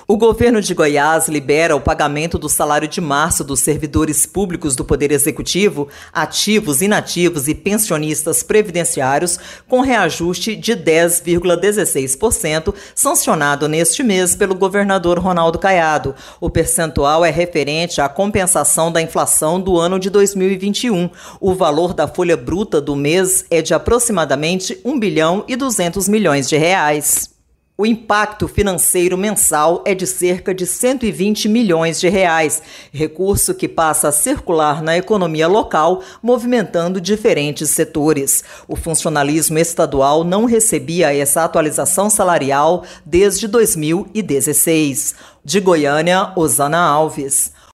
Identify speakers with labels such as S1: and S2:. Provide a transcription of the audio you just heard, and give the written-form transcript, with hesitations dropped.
S1: O governo de Goiás libera o pagamento do salário de março dos servidores públicos do Poder Executivo, ativos, inativos e pensionistas previdenciários, com reajuste de 10,16%, sancionado neste mês pelo governador Ronaldo Caiado. O percentual é referente à compensação da inflação do ano de 2021. O valor da folha bruta do mês é de aproximadamente R$ 1,2 bilhão. O impacto financeiro mensal é de cerca de R$ 120 milhões, recurso que passa a circular na economia local, movimentando diferentes setores. O funcionalismo estadual não recebia essa atualização salarial desde 2016. De Goiânia, Osana Alves.